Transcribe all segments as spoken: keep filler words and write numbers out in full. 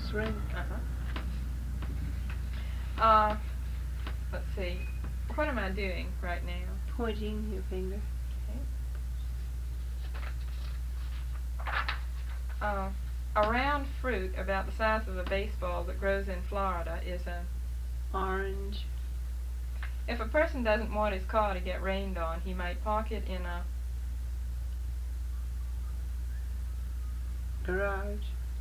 ring. Uh-huh. Uh, let's see. What am I doing right now? Pointing your finger. Okay. Uh, a round fruit about the size of a baseball that grows in Florida is a... Orange. If a person doesn't want his car to get rained on, he might park it in a... Garage.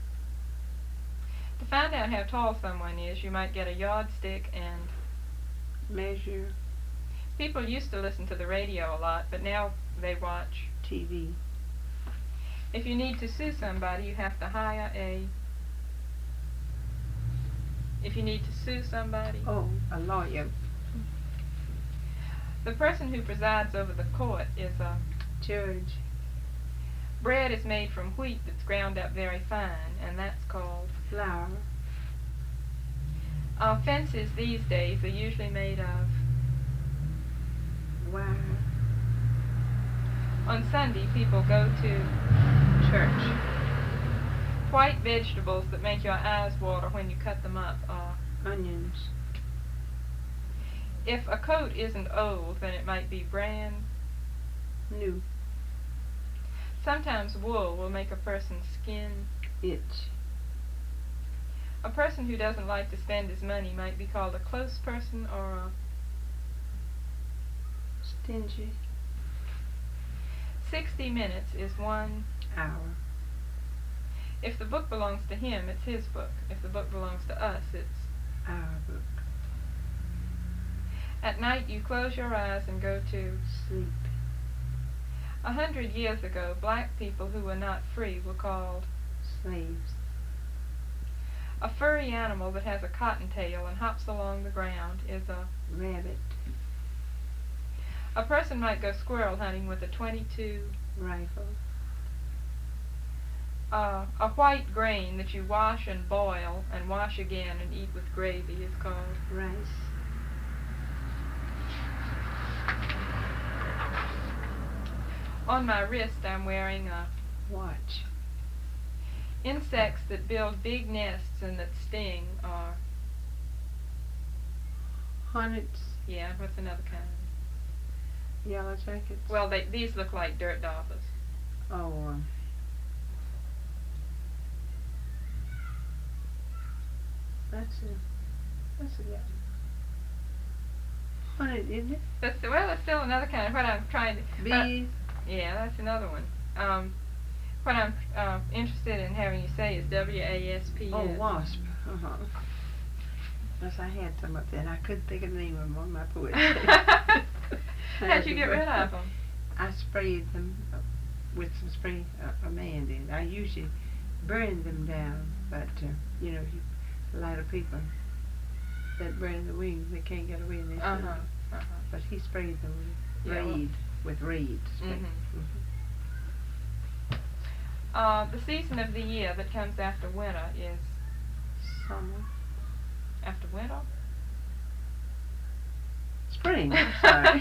To find out how tall someone is, you might get a yardstick and... Measure. People used to listen to the radio a lot, but now they watch... T V. If you need to sue somebody, you have to hire a... If you need to sue somebody... Oh, a lawyer. The person who presides over the court is a... Judge. Bread is made from wheat that's ground up very fine, and that's called... Flour. Uh, fences these days are usually made of... Wire. On Sunday, people go to... Church. White vegetables that make your eyes water when you cut them up are... Onions. If a coat isn't old, then it might be brand... New. Sometimes wool will make a person's skin... Itch. A person who doesn't like to spend his money might be called a close person or a... Stingy. Sixty minutes is one... Hour. If the book belongs to him, it's his book. If the book belongs to us, it's... Our book. At night you close your eyes and go to... Sleep. A hundred years ago, black people who were not free were called... Slaves. A furry animal that has a cottontail and hops along the ground is a... Rabbit. A person might go squirrel hunting with a twenty-two... Rifle. Uh, a white grain that you wash and boil and wash again and eat with gravy is called... Rice. On my wrist I'm wearing a... Watch. Insects that build big nests and that sting are... Hornets. Yeah, what's another kind? Yellow jackets. Well, they, these look like dirt daubers. Oh, um, that's a, that's a, yeah. Hornet, isn't it? That's, well, it's still another kind. What I'm trying to... Bees. Uh, yeah, that's another one. Um, what I'm uh, interested in having you say is W A S P. Oh, wasp. Uh-huh. Yes, I had some up there, and I couldn't think of the name of them on my poetry. How'd you get rid of them? I sprayed them uh, with some spray, uh, a man did. I usually burn them down, but, uh, you know, you, a lot of people that burn the wings, they can't get away in their Uh-huh, skin. uh-huh. But he sprayed them with Yeah, well- raid, with raid spray. Mhm. Mhm. Uh, the season of the year that comes after winter is... Summer. After winter? Spring, I'm sorry.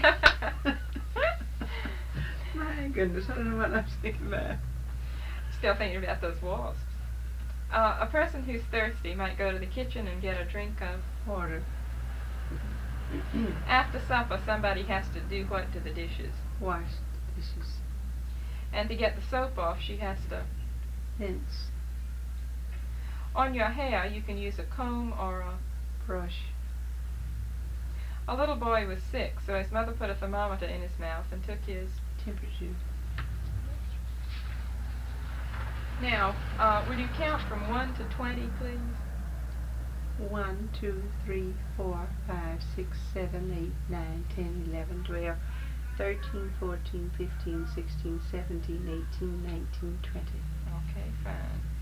My goodness, I don't know what I'm thinking about. Still thinking about those wasps. Uh, a person who's thirsty might go to the kitchen and get a drink of... Water. After supper, somebody has to do what to the dishes? Wash dishes. And to get the soap off, she has to... Rinse. On your hair, you can use a comb or a... Brush. A little boy was sick, so his mother put a thermometer in his mouth and took his... Temperature. Now, uh, will you count from one to twenty, please? One, two, three, four, five, six, seven, eight, nine, ten, eleven, twelve, thirteen, fourteen, fifteen, sixteen, seventeen, eighteen, nineteen, twenty. Okay, fine.